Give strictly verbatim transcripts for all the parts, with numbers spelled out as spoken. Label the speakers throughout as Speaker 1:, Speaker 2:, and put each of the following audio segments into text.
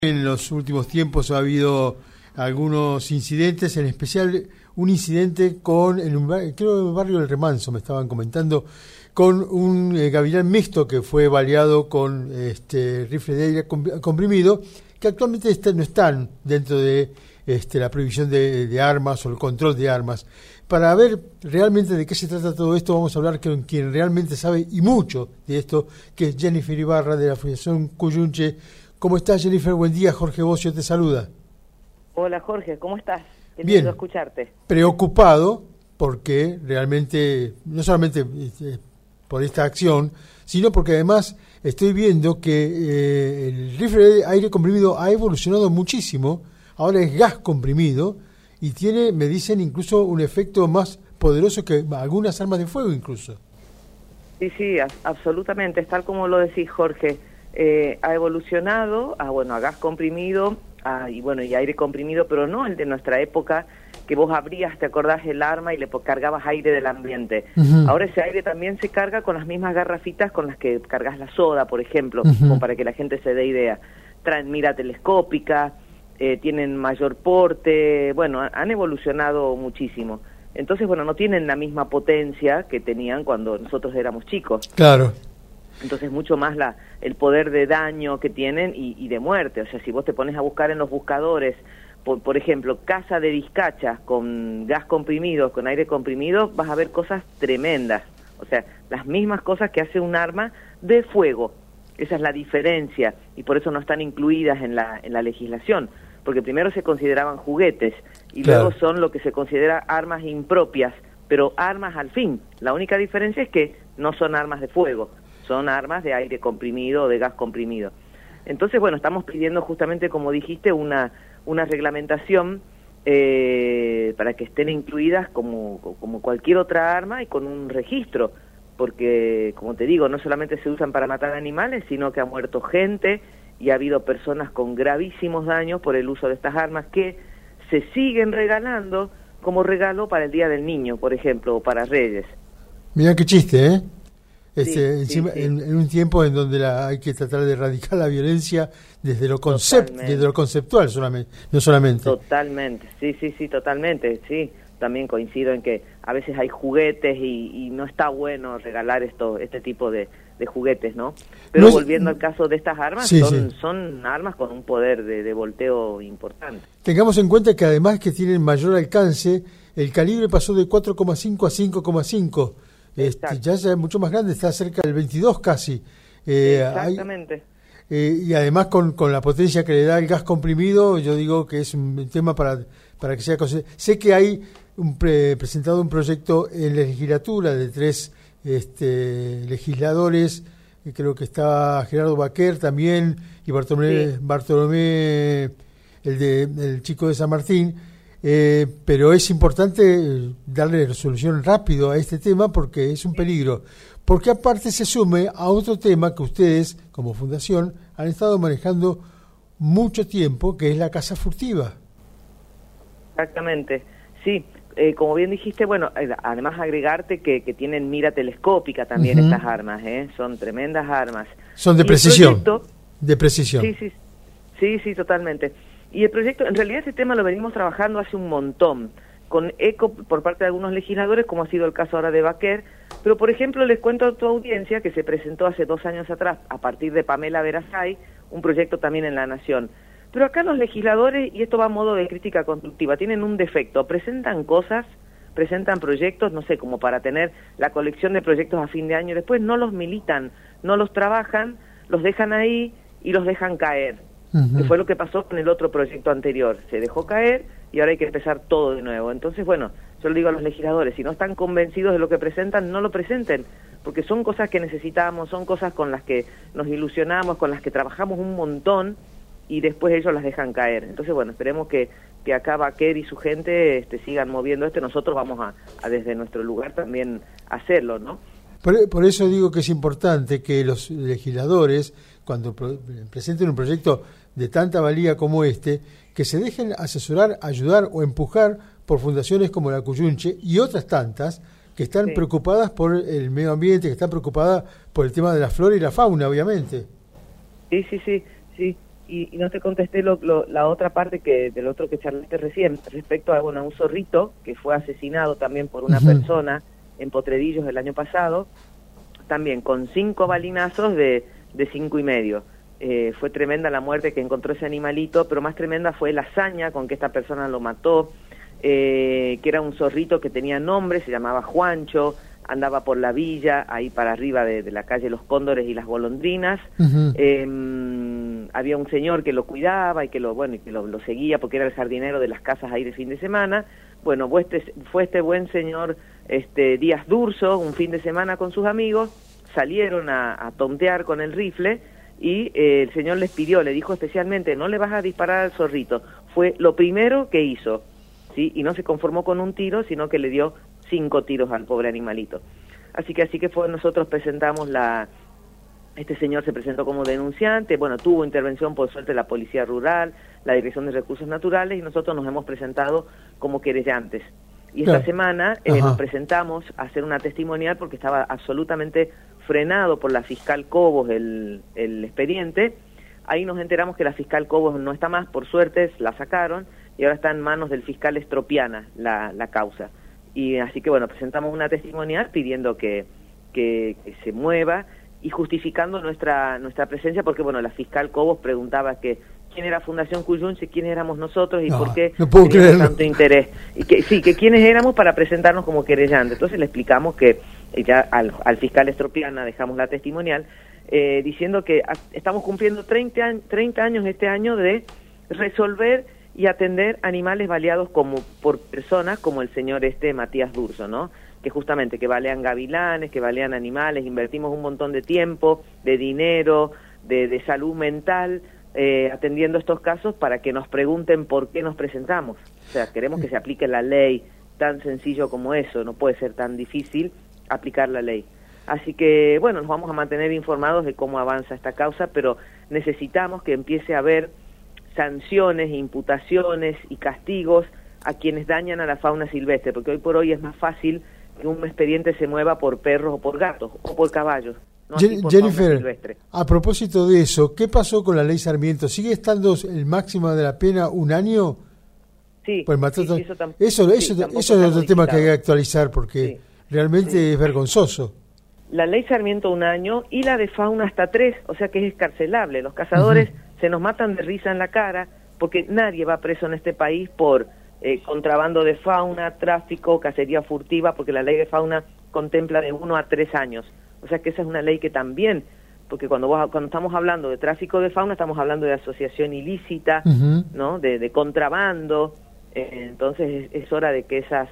Speaker 1: En los últimos tiempos ha habido algunos incidentes, en especial un incidente con, en un, creo en el barrio del Remanso, me estaban comentando, con un eh, gavilán mixto que fue baleado con este rifle de aire comprimido, que actualmente está, no están dentro de este, la prohibición de, de armas o el control de armas. Para ver realmente de qué se trata todo esto, vamos a hablar con quien realmente sabe y mucho de esto, que es Jennifer Ibarra de la Fundación Cuyunche. ¿Cómo estás, Jennifer? Buen día, Jorge Bocio te saluda.
Speaker 2: Hola, Jorge, ¿cómo estás? Qué
Speaker 1: Bien,
Speaker 2: lindo escucharte.
Speaker 1: Preocupado porque realmente, no solamente eh, por esta acción, sino porque además estoy viendo que eh, el rifle de aire comprimido ha evolucionado muchísimo, ahora es gas comprimido y tiene, me dicen, incluso un efecto más poderoso que algunas armas de fuego incluso.
Speaker 2: Sí, sí, a- absolutamente, es tal como lo decís, Jorge. Eh, ha evolucionado a, bueno, a gas comprimido a, y bueno y aire comprimido, pero no el de nuestra época, que vos abrías, te acordás, el arma y le cargabas aire del ambiente. Uh-huh. Ahora ese aire también se carga con las mismas garrafitas con las que cargas la soda, por ejemplo, uh-huh. como para que la gente se dé idea. Traen mira telescópica, eh, tienen mayor porte, bueno, han evolucionado muchísimo. Entonces, bueno, no tienen la misma potencia que tenían cuando nosotros éramos chicos.
Speaker 1: Claro.
Speaker 2: Entonces mucho más la el poder de daño que tienen y, y de muerte. O sea, si vos te pones a buscar en los buscadores, por, por ejemplo, caza de vizcachas con gas comprimido, con aire comprimido, vas a ver cosas tremendas. O sea, las mismas cosas que hace un arma de fuego. Esa es la diferencia y por eso no están incluidas en la, en la legislación. Porque primero se consideraban juguetes y claro. luego son lo que se considera armas impropias, pero armas al fin. La única diferencia es que no son armas de fuego. Son armas de aire comprimido o de gas comprimido. Entonces, bueno, estamos pidiendo justamente, como dijiste, una, una reglamentación eh, para que estén incluidas como, como cualquier otra arma y con un registro, porque, como te digo, no solamente se usan para matar animales, sino que ha muerto gente y ha habido personas con gravísimos daños por el uso de estas armas que se siguen regalando como regalo para el Día del Niño, por ejemplo, o para Reyes.
Speaker 1: Mirá qué chiste, ¿eh? Este,
Speaker 2: sí,
Speaker 1: encima,
Speaker 2: sí, sí.
Speaker 1: En, en un tiempo en donde la, hay que tratar de erradicar la violencia desde lo concept, desde lo conceptual solamente, no solamente.
Speaker 2: Totalmente, sí, sí, sí, totalmente, sí. También coincido en que a veces hay juguetes y, y no está bueno regalar esto, este tipo de, de juguetes, ¿no? Pero no, volviendo al caso de estas armas, sí, son, sí. son armas con un poder de, de volteo importante.
Speaker 1: Tengamos en cuenta que además que tienen mayor alcance, el calibre pasó de cuatro coma cinco a cinco coma cinco. Este, ya es mucho más grande, está cerca del veintidós casi. Eh,
Speaker 2: Exactamente.
Speaker 1: Hay, eh, y además con, con la potencia que le da el gas comprimido, yo digo que es un tema para, para que sea... Sé que hay un pre, presentado un proyecto en la legislatura de tres este, legisladores, creo que está Gerardo Baquer también, y Bartolomé, sí. Bartolomé el, de, el chico de San Martín. Eh, pero es importante darle resolución rápido a este tema porque es un peligro, porque aparte se sume a otro tema que ustedes como fundación han estado manejando mucho tiempo, que es la caza furtiva.
Speaker 2: Exactamente, sí, eh, como bien dijiste, bueno, además agregarte que, que tienen mira telescópica también uh-huh. estas armas, ¿eh? Son tremendas armas.
Speaker 1: Son de
Speaker 2: y
Speaker 1: precisión,
Speaker 2: proyecto,
Speaker 1: de precisión.
Speaker 2: Sí, sí, sí, sí, totalmente. Y el proyecto, en realidad este tema lo venimos trabajando hace un montón, con eco por parte de algunos legisladores, como ha sido el caso ahora de Baquer, pero por ejemplo les cuento a tu audiencia que se presentó hace dos años atrás, a partir de Pamela Verasay, un proyecto también en La Nación. Pero acá los legisladores, y esto va a modo de crítica constructiva, tienen un defecto, presentan cosas, presentan proyectos, no sé, como para tener la colección de proyectos a fin de año, después no los militan, no los trabajan, los dejan ahí y los dejan caer. Uh-huh. Que fue lo que pasó con el otro proyecto anterior, se dejó caer y ahora hay que empezar todo de nuevo. Entonces, bueno, yo le digo a los legisladores, si no están convencidos de lo que presentan, no lo presenten, porque son cosas que necesitamos, son cosas con las que nos ilusionamos, con las que trabajamos un montón y después ellos las dejan caer. Entonces, bueno, esperemos que, que acá Baquer y su gente este, sigan moviendo esto, nosotros vamos a, a desde nuestro lugar también hacerlo, ¿no?
Speaker 1: Por, por eso digo que es importante que los legisladores, cuando pro, presenten un proyecto de tanta valía como este, que se dejen asesorar, ayudar o empujar por fundaciones como la Cuyunche y otras tantas que están sí. preocupadas por el medio ambiente, que están preocupadas por el tema de la flora y la fauna, obviamente.
Speaker 2: Sí, sí, sí, sí. y, y no te contesté lo, lo, la otra parte que del otro que charlaste recién, respecto a, bueno, a un zorrito que fue asesinado también por una uh-huh. persona en Potredillos el año pasado, también con cinco balinazos de, de cinco y medio. Eh, fue tremenda la muerte que encontró ese animalito, pero más tremenda fue la hazaña con que esta persona lo mató, eh, que era un zorrito que tenía nombre, se llamaba Juancho, andaba por la villa, ahí para arriba de, de la calle Los Cóndores y las Golondrinas. Uh-huh. eh, había un señor que lo cuidaba y que lo bueno y que lo, lo seguía porque era el jardinero de las casas ahí de fin de semana. Bueno, fue este, fue este buen señor este Díaz Durso, un fin de semana con sus amigos, salieron a, a tontear con el rifle y eh, el señor les pidió, le dijo especialmente, no le vas a disparar al zorrito. Fue lo primero que hizo, ¿sí? Y no se conformó con un tiro, sino que le dio cinco tiros al pobre animalito. Así que así que fue, nosotros presentamos la, este señor se presentó como denunciante, bueno, tuvo intervención por suerte la Policía Rural, la Dirección de Recursos Naturales, y nosotros nos hemos presentado como querellantes. Y esta claro. semana eh, nos presentamos a hacer una testimonial porque estaba absolutamente frenado por la fiscal Cobos el, el expediente. Ahí nos enteramos que la fiscal Cobos no está más, por suerte la sacaron, y ahora está en manos del fiscal Estropiana la, la causa. Y así que bueno, presentamos una testimonial pidiendo que, que, que se mueva y justificando nuestra nuestra presencia, porque bueno, la fiscal Cobos preguntaba que quién era Fundación Cuyunche, quién éramos nosotros y no, por qué
Speaker 1: no puedo
Speaker 2: teníamos tanto interés. Y que sí, que quiénes éramos para presentarnos como querellantes. Entonces le explicamos que ya al, al fiscal Estropiana dejamos la testimonial, eh, diciendo que a, estamos cumpliendo treinta, treinta años este año de resolver y atender animales baleados como por personas como el señor este Matías Durso, ¿no? Que justamente que balean gavilanes, que balean animales, invertimos un montón de tiempo, de dinero, de, de salud mental, eh, atendiendo estos casos para que nos pregunten por qué nos presentamos. O sea, queremos que se aplique la ley, tan sencillo como eso, no puede ser tan difícil aplicar la ley. Así que, bueno, nos vamos a mantener informados de cómo avanza esta causa, pero necesitamos que empiece a haber sanciones, imputaciones y castigos a quienes dañan a la fauna silvestre, porque hoy por hoy es más fácil que un expediente se mueva por perros o por gatos o por caballos, no así por
Speaker 1: Jennifer,
Speaker 2: fauna silvestre.
Speaker 1: A propósito de eso, ¿qué pasó con la ley Sarmiento? ¿Sigue estando el máximo de la pena un año?
Speaker 2: Sí,
Speaker 1: por maltrato?
Speaker 2: sí, sí, eso,
Speaker 1: eso,
Speaker 2: sí,
Speaker 1: eso, eso es otro tema que hay que actualizar porque sí, realmente sí. es vergonzoso.
Speaker 2: La ley Sarmiento un año y la de fauna hasta tres, o sea que es escarcelable. Los cazadores uh-huh. se nos matan de risa en la cara porque nadie va preso en este país por eh, contrabando de fauna, tráfico, cacería furtiva, porque la ley de fauna contempla de uno a tres años. O sea que esa es una ley que también, porque cuando vos, cuando estamos hablando de tráfico de fauna estamos hablando de asociación ilícita, uh-huh. ¿no? De, de contrabando. Eh, entonces es, es hora de que esas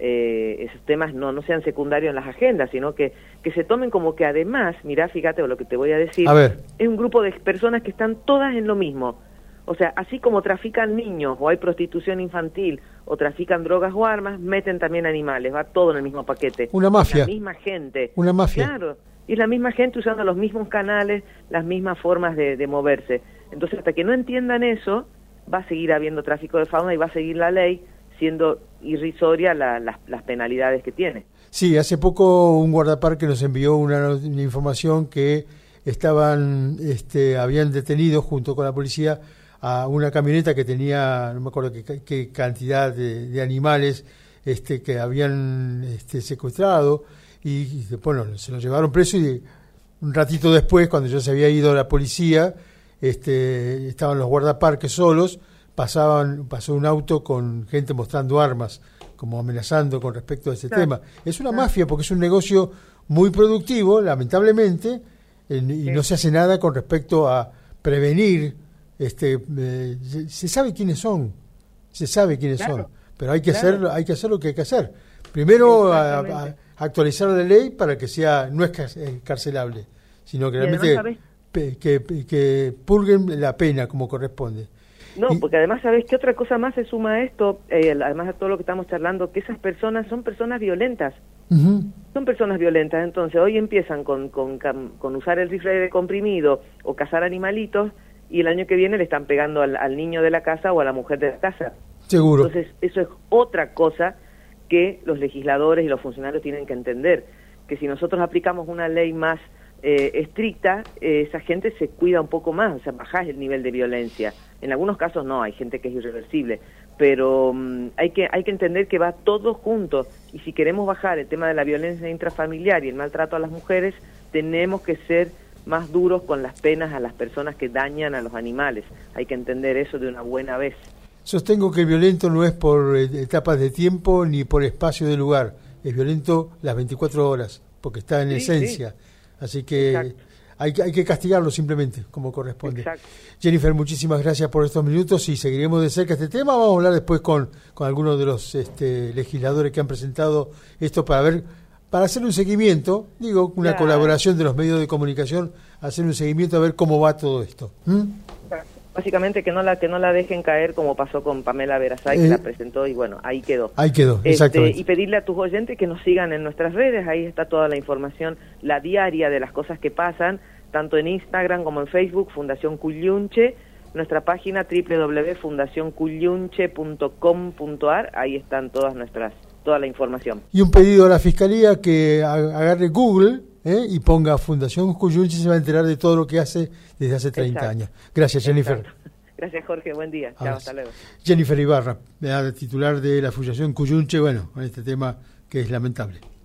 Speaker 2: Eh, esos temas no no sean secundarios en las agendas, sino que que se tomen como que además, mirá, fíjate lo que te voy a decir,
Speaker 1: a ver.
Speaker 2: es un grupo de personas que están todas en lo mismo. O sea, así como trafican niños o hay prostitución infantil o trafican drogas o armas, meten también animales, va todo en el mismo paquete.
Speaker 1: Una mafia.
Speaker 2: La misma gente.
Speaker 1: Una mafia.
Speaker 2: Claro, y es la misma gente usando los mismos canales, las mismas formas de, de moverse. Entonces, hasta que no entiendan eso, va a seguir habiendo tráfico de fauna y va a seguir la ley siendo irrisoria la, la, las penalidades que tiene.
Speaker 1: Sí, hace poco un guardaparque nos envió una, una información que estaban, este, habían detenido junto con la policía a una camioneta que tenía, no me acuerdo qué, qué cantidad de, de animales este, que habían este, secuestrado y, y bueno, se lo llevaron preso y un ratito después, cuando ya se había ido la policía, este, estaban los guardaparques solos. Pasaban, pasó un auto con gente mostrando armas, como amenazando con respecto a ese claro. tema. Es una claro. mafia porque es un negocio muy productivo, lamentablemente, en, y sí. no se hace nada con respecto a prevenir. Este, eh, se, se sabe quiénes son, se sabe quiénes claro. son, pero hay que claro. hacer, hay que hacer lo que hay que hacer. Primero a, a actualizar la ley para que sea no es encarcelable, sino que realmente pe, que, que purguen la pena como corresponde.
Speaker 2: No, porque además, ¿sabés qué otra cosa más se suma a esto? Eh, además de todo lo que estamos charlando, que esas personas son personas violentas. Uh-huh. Son personas violentas. Entonces, hoy empiezan con, con, con usar el rifle de comprimido o cazar animalitos y el año que viene le están pegando al, al niño de la casa o a la mujer de la casa.
Speaker 1: Seguro.
Speaker 2: Entonces, eso es otra cosa que los legisladores y los funcionarios tienen que entender. Que si nosotros aplicamos una ley más eh, estricta, eh, esa gente se cuida un poco más, o sea, bajás el nivel de violencia. En algunos casos no, hay gente que es irreversible, pero um, hay que hay que entender que va todo junto, y si queremos bajar el tema de la violencia intrafamiliar y el maltrato a las mujeres, tenemos que ser más duros con las penas a las personas que dañan a los animales. Hay que entender eso de una buena vez.
Speaker 1: Sostengo que el violento no es por etapas de tiempo ni por espacio de lugar, es violento las veinticuatro horas, porque está en
Speaker 2: sí,
Speaker 1: esencia,
Speaker 2: sí.
Speaker 1: Así que hay, hay que castigarlo simplemente, como corresponde.
Speaker 2: Exacto.
Speaker 1: Jennifer, muchísimas gracias por estos minutos y seguiremos de cerca este tema. Vamos a hablar después con, con algunos de los este, legisladores que han presentado esto para ver, para hacer un seguimiento, digo, una claro. colaboración de los medios de comunicación, hacer un seguimiento a ver cómo va todo esto. ¿Mm?
Speaker 2: Básicamente que no la que no la dejen caer como pasó con Pamela Verasay, eh, que la presentó y bueno, ahí quedó.
Speaker 1: Ahí quedó, exactamente.
Speaker 2: Este, y pedirle a tus oyentes que nos sigan en nuestras redes, ahí está toda la información, la diaria de las cosas que pasan, tanto en Instagram como en Facebook, Fundación Cuyunche, nuestra página doble u doble u doble u punto fundación cuyunche punto com punto a r, ahí están todas nuestras, toda la información.
Speaker 1: Y un pedido a la Fiscalía que agarre Google, ¿eh? y ponga Fundación Cuyunche, se va a enterar de todo lo que hace desde hace treinta Exacto. años. Gracias, Jennifer.
Speaker 2: Exacto. Gracias, Jorge. Buen día. Chao, hasta luego.
Speaker 1: Jennifer Ibarra, titular de la Fundación Cuyunche, bueno, con este tema que es lamentable.